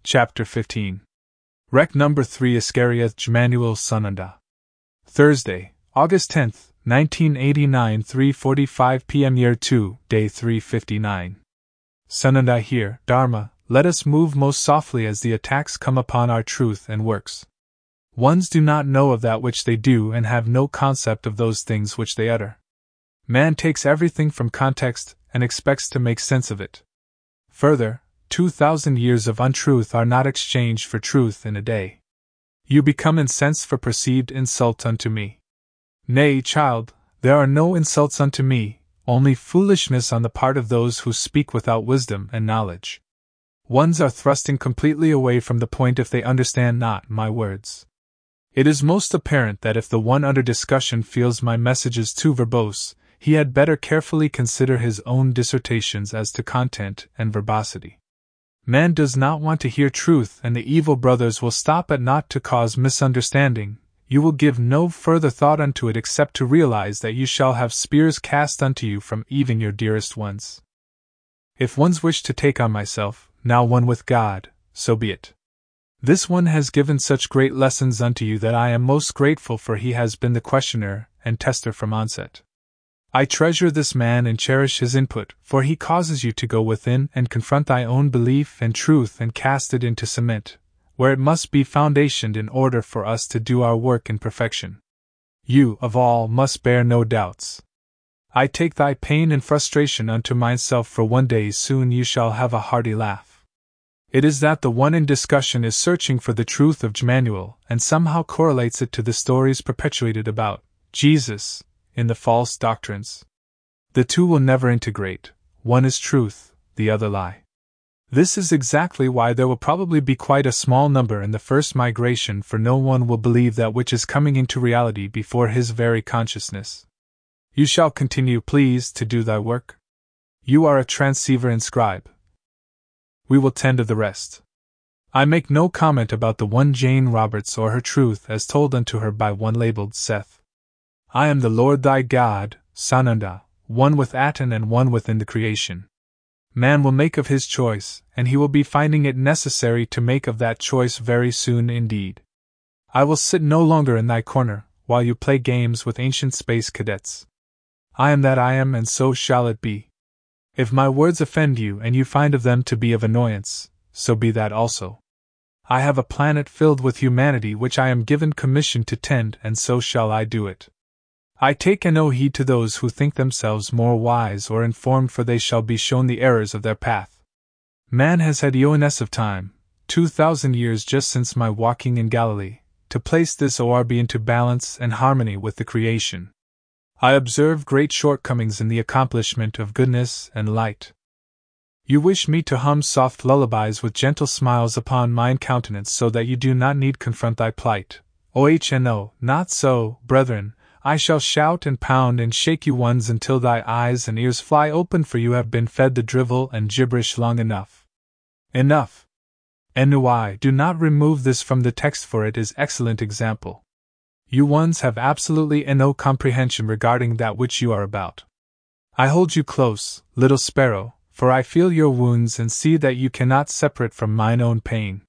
Chapter 15. Rec Number 3 Iscariot Jmanuel Sananda. Thursday, August 10th, 1989, 3:45 p.m. Year 2, Day 359. Sananda here, Dharma, let us move most softly as the attacks come upon our truth and works. Ones do not know of that which they do and have no concept of those things which they utter. Man takes everything from context and expects to make sense of it. Further, 2,000 years of untruth are not exchanged for truth in a day. You become incensed for perceived insult unto me. Nay, child, there are no insults unto me, only foolishness on the part of those who speak without wisdom and knowledge. Ones are thrusting completely away from the point if they understand not my words. It is most apparent that if the one under discussion feels my messages too verbose, he had better carefully consider his own dissertations as to content and verbosity. Man does not want to hear truth, and the evil brothers will stop at naught to cause misunderstanding. You will give no further thought unto it except to realize that you shall have spears cast unto you from even your dearest ones. If ones wish to take on myself, now one with God, so be it. This one has given such great lessons unto you that I am most grateful, for he has been the questioner and tester from onset. I treasure this man and cherish his input, for he causes you to go within and confront thy own belief and truth and cast it into cement, where it must be foundationed in order for us to do our work in perfection. You, of all, must bear no doubts. I take thy pain and frustration unto myself, for one day soon you shall have a hearty laugh. It is that the one in discussion is searching for the truth of Jmanuel, and somehow correlates it to the stories perpetuated about Jesus in the false doctrines. The two will never integrate, one is truth, the other lie. This is exactly why there will probably be quite a small number in the first migration, for no one will believe that which is coming into reality before his very consciousness. You shall continue, please, to do thy work. You are a transceiver and scribe. We will tend to the rest. I make no comment about the one Jane Roberts or her truth as told unto her by one labeled Seth. I am the Lord thy God, Sananda, one with Atan and one within the creation. Man will make of his choice, and he will be finding it necessary to make of that choice very soon indeed. I will sit no longer in thy corner, while you play games with ancient space cadets. I am that I am, and so shall it be. If my words offend you and you find of them to be of annoyance, so be that also. I have a planet filled with humanity which I am given commission to tend, and so shall I do it. I take no heed to those who think themselves more wise or informed, for they shall be shown the errors of their path. Man has had eons of time, 2,000 years just since my walking in Galilee, to place this orb into balance and harmony with the creation. I observe great shortcomings in the accomplishment of goodness and light. You wish me to hum soft lullabies with gentle smiles upon mine countenance, so that you do not need confront thy plight. Oh, not so, brethren. I shall shout and pound and shake you ones until thy eyes and ears fly open, for you have been fed the drivel and gibberish long enough. Enough. Enui, do not remove this from the text, for it is excellent example. You ones have absolutely no comprehension regarding that which you are about. I hold you close, little sparrow, for I feel your wounds and see that you cannot separate from mine own pain.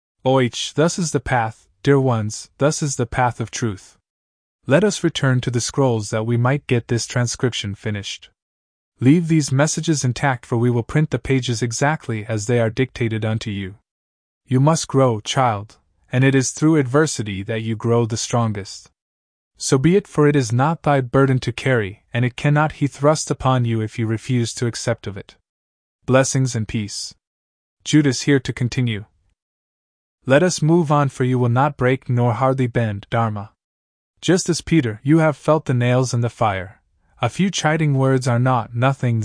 Thus is the path, dear ones, thus is the path of truth. Let us return to the scrolls that we might get this transcription finished. Leave these messages intact, for we will print the pages exactly as they are dictated unto you. You must grow, child, and it is through adversity that you grow the strongest. So be it, for it is not thy burden to carry, and it cannot he thrust upon you if you refuse to accept of it. Blessings and peace. Judas here to continue. Let us move on, for you will not break nor hardly bend, Dharma. Just as Peter, you have felt the nails and the fire. A few chiding words are nothing.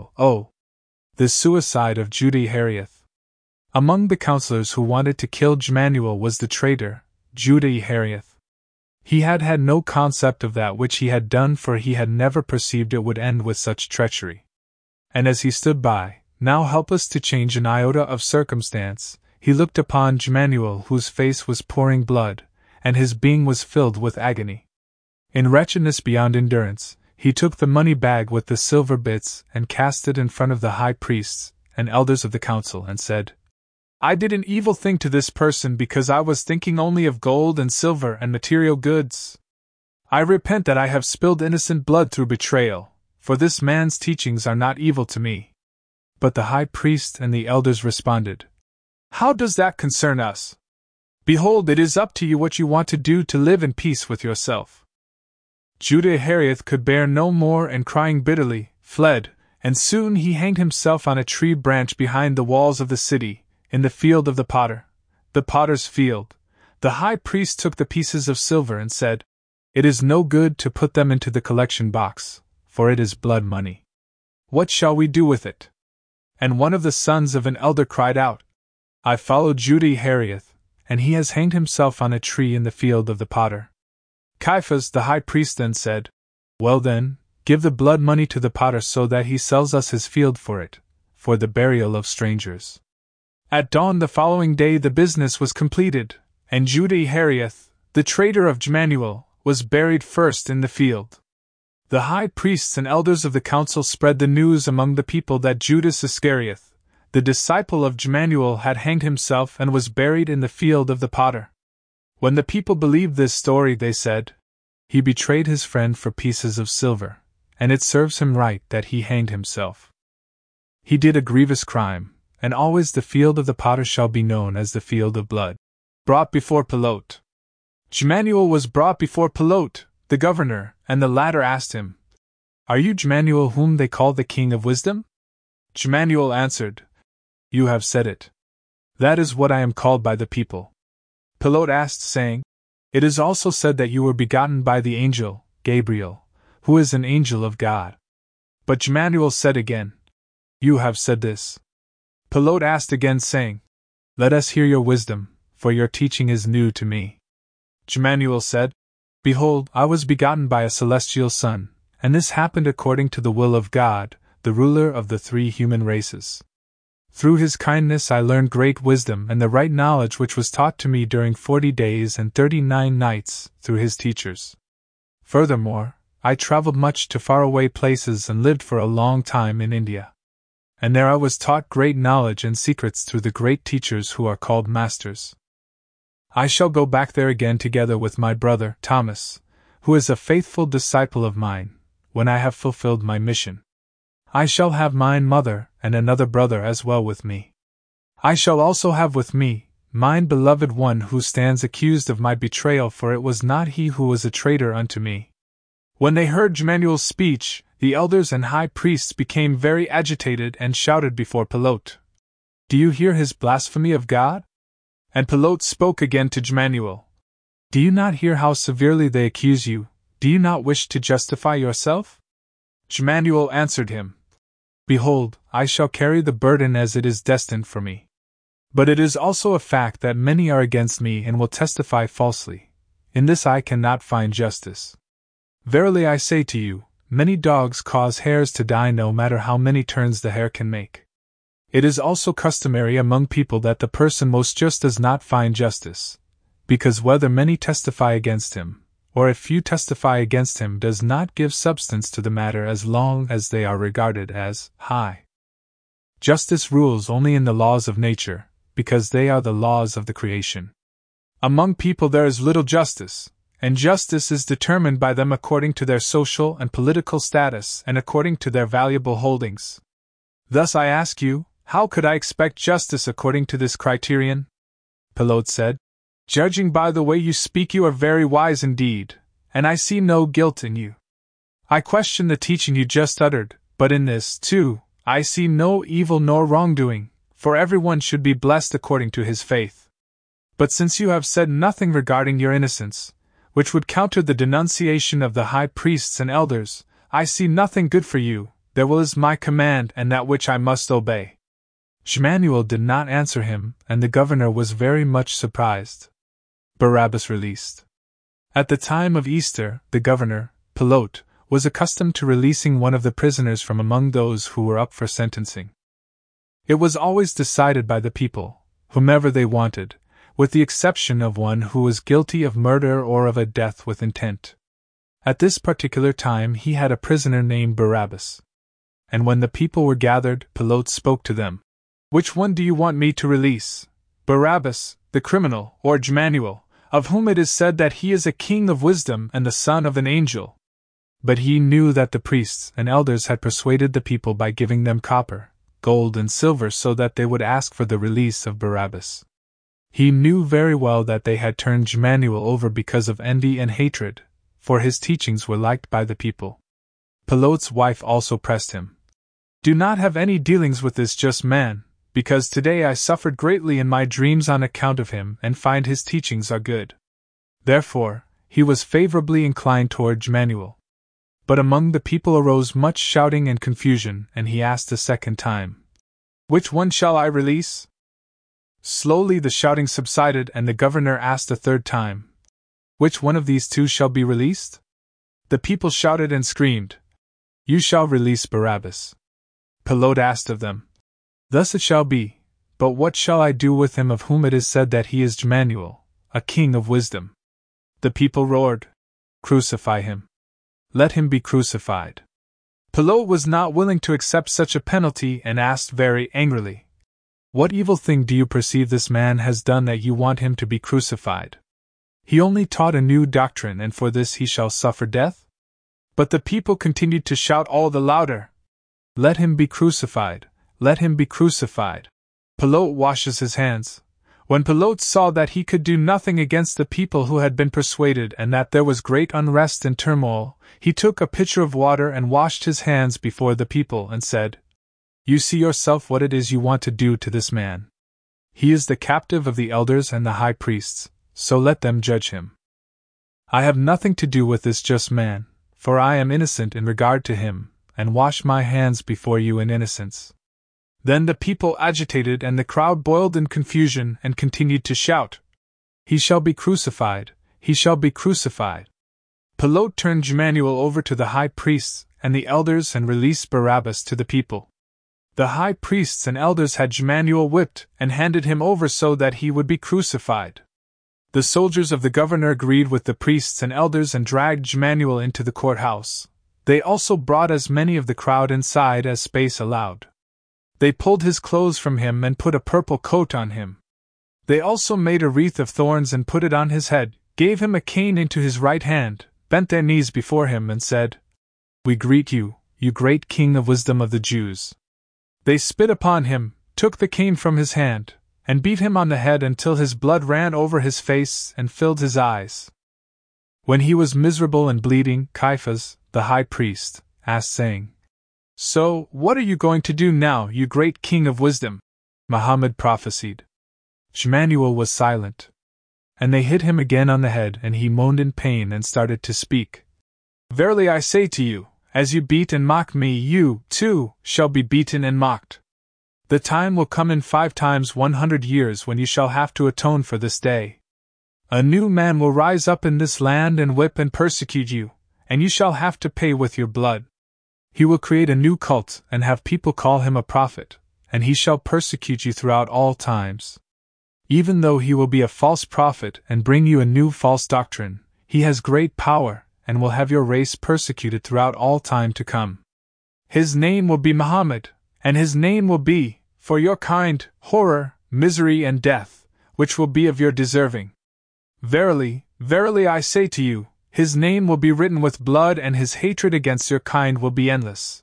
The suicide of Judy Harrieth. Among the counselors who wanted to kill Jmanuel was the traitor, Judy Harrieth. He had had no concept of that which he had done, for he had never perceived it would end with such treachery. And as he stood by, now helpless to change an iota of circumstance, he looked upon Jmanuel, whose face was pouring blood, and his being was filled with agony. In wretchedness beyond endurance, he took the money bag with the silver bits and cast it in front of the high priests and elders of the council, and said, I did an evil thing to this person because I was thinking only of gold and silver and material goods. I repent that I have spilled innocent blood through betrayal, for this man's teachings are not evil to me." But the high priest and the elders responded, "How does that concern us? Behold, it is up to you what you want to do to live in peace with yourself." Judah Harieth could bear no more and crying bitterly, fled, and soon he hanged himself on a tree branch behind the walls of the city, in the field of the potter, the potter's field. The high priest took the pieces of silver and said, "It is no good to put them into the collection box, for it is blood money. What shall we do with it?" And one of the sons of an elder cried out, "I followed Judah Harieth, and he has hanged himself on a tree in the field of the potter." Caiaphas the high priest then said, "Well then, give the blood money to the potter so that he sells us his field for it, for the burial of strangers." At dawn the following day the business was completed, and Judah Harieth, the traitor of Jemanuel, was buried first in the field. The high priests and elders of the council spread the news among the people that Judas Iscariot, the disciple of Jemanuel, had hanged himself and was buried in the field of the potter. When the people believed this story, they said, "He betrayed his friend for pieces of silver, and it serves him right that he hanged himself. He did a grievous crime, and always the field of the potter shall be known as the field of blood." Brought before Pilate. Jemanuel was brought before Pilate, the governor, and the latter asked him, "Are you Jemanuel whom they call the King of Wisdom?" Jemanuel answered, "You have said it. That is what I am called by the people." Pilate asked, saying, "It is also said that you were begotten by the angel, Gabriel, who is an angel of God." But Jemanuel said again, "You have said this." Pilate asked again, saying, "Let us hear your wisdom, for your teaching is new to me." Jemanuel said, "Behold, I was begotten by a celestial Son, and this happened according to the will of God, the ruler of the three human races. Through his kindness I learned great wisdom and the right knowledge which was taught to me during 40 days and 39 nights through his teachers. Furthermore, I traveled much to faraway places and lived for a long time in India. And there I was taught great knowledge and secrets through the great teachers who are called masters. I shall go back there again together with my brother, Thomas, who is a faithful disciple of mine, when I have fulfilled my mission. I shall have mine mother and another brother as well with me. I shall also have with me mine beloved one who stands accused of my betrayal, for it was not he who was a traitor unto me." When they heard Jemanuel's speech, the elders and high priests became very agitated and shouted before Pilate, "Do you hear his blasphemy of God?" And Pilate spoke again to Jemanuel, "Do you not hear how severely they accuse you? Do you not wish to justify yourself?" Jemanuel answered him, "Behold, I shall carry the burden as it is destined for me. But it is also a fact that many are against me and will testify falsely. In this I cannot find justice. Verily I say to you, many dogs cause hares to die no matter how many turns the hare can make. It is also customary among people that the person most just does not find justice, because whether many testify against him, or if few testify against him, does not give substance to the matter as long as they are regarded as high. Justice rules only in the laws of nature, because they are the laws of the creation. Among people there is little justice, and justice is determined by them according to their social and political status and according to their valuable holdings. Thus I ask you, how could I expect justice according to this criterion?" Pilate said, "Judging by the way you speak, you are very wise indeed, and I see no guilt in you. I question the teaching you just uttered, but in this, too, I see no evil nor wrongdoing, for everyone should be blessed according to his faith. But since you have said nothing regarding your innocence, which would counter the denunciation of the high priests and elders, I see nothing good for you. There is my command and that which I must obey." Jemanuel did not answer him, and the governor was very much surprised. Barabbas released. At the time of Easter, the governor, Pilate, was accustomed to releasing one of the prisoners from among those who were up for sentencing. It was always decided by the people, whomever they wanted, with the exception of one who was guilty of murder or of a death with intent. At this particular time he had a prisoner named Barabbas. And when the people were gathered, Pilate spoke to them. "Which one do you want me to release?" Barabbas, the criminal, or Jmanuel, of whom it is said that he is a king of wisdom and the son of an angel. But he knew that the priests and elders had persuaded the people by giving them copper, gold, and silver so that they would ask for the release of Barabbas. He knew very well that they had turned Jmanuel over because of envy and hatred, for his teachings were liked by the people. Pilote's wife also pressed him. Do not have any dealings with this just man, because today I suffered greatly in my dreams on account of him and find his teachings are good. Therefore, he was favorably inclined toward Jmanuel. But among the people arose much shouting and confusion, and he asked a second time, Which one shall I release? Slowly the shouting subsided, and the governor asked a third time, Which one of these two shall be released? The people shouted and screamed, You shall release Barabbas. Pilate asked of them, Thus it shall be, but what shall I do with him of whom it is said that he is Jmanuel, a king of wisdom? The people roared, Crucify him. Let him be crucified. Pilate was not willing to accept such a penalty and asked very angrily, What evil thing do you perceive this man has done that you want him to be crucified? He only taught a new doctrine, and for this he shall suffer death? But the people continued to shout all the louder, Let him be crucified. Let him be crucified. Pilate washes his hands. When Pilate saw that he could do nothing against the people who had been persuaded and that there was great unrest and turmoil, he took a pitcher of water and washed his hands before the people and said, You see yourself what it is you want to do to this man. He is the captive of the elders and the high priests, so let them judge him. I have nothing to do with this just man, for I am innocent in regard to him, and wash my hands before you in innocence. Then the people agitated and the crowd boiled in confusion and continued to shout, He shall be crucified, he shall be crucified. Pilate turned Jmanuel over to the high priests and the elders and released Barabbas to the people. The high priests and elders had Jmanuel whipped and handed him over so that he would be crucified. The soldiers of the governor agreed with the priests and elders and dragged Jmanuel into the courthouse. They also brought as many of the crowd inside as space allowed. They pulled his clothes from him and put a purple coat on him. They also made a wreath of thorns and put it on his head, gave him a cane into his right hand, bent their knees before him and said, We greet you, you great King of wisdom of the Jews. They spit upon him, took the cane from his hand, and beat him on the head until his blood ran over his face and filled his eyes. When he was miserable and bleeding, Caiaphas, the high priest, asked, saying, So, what are you going to do now, you great King of wisdom? Muhammad prophesied. Jmanuel was silent. And they hit him again on the head, and he moaned in pain and started to speak. Verily I say to you, as you beat and mock me, you, too, shall be beaten and mocked. The time will come in 5 times 100 years when you shall have to atone for this day. A new man will rise up in this land and whip and persecute you, and you shall have to pay with your blood. He will create a new cult and have people call him a prophet, and he shall persecute you throughout all times. Even though he will be a false prophet and bring you a new false doctrine, he has great power and will have your race persecuted throughout all time to come. His name will be Muhammad, and his name will be, for your kind, horror, misery and death, which will be of your deserving. Verily, verily I say to you, his name will be written with blood and his hatred against your kind will be endless.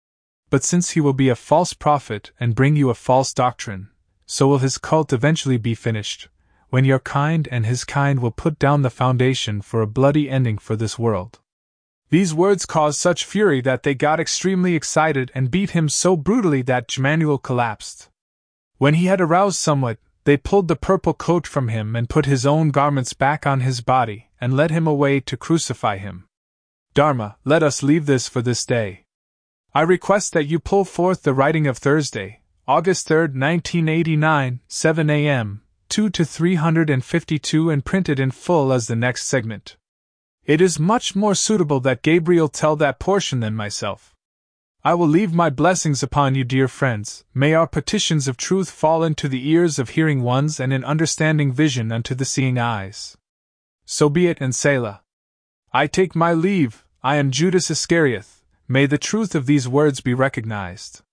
But since he will be a false prophet and bring you a false doctrine, so will his cult eventually be finished, when your kind and his kind will put down the foundation for a bloody ending for this world. These words caused such fury that they got extremely excited and beat him so brutally that Jmanuel collapsed. When he had aroused somewhat, they pulled the purple coat from him and put his own garments back on his body and led him away to crucify him. Dharma, let us leave this for this day. I request that you pull forth the writing of Thursday, August 3, 1989, 7 a.m., 2 to 352 and print it in full as the next segment. It is much more suitable that Gabriel tell that portion than myself. I will leave my blessings upon you, dear friends. May our petitions of truth fall into the ears of hearing ones and in understanding vision unto the seeing eyes. So be it, and Selah. I take my leave. I am Judas Iscariot. May the truth of these words be recognized.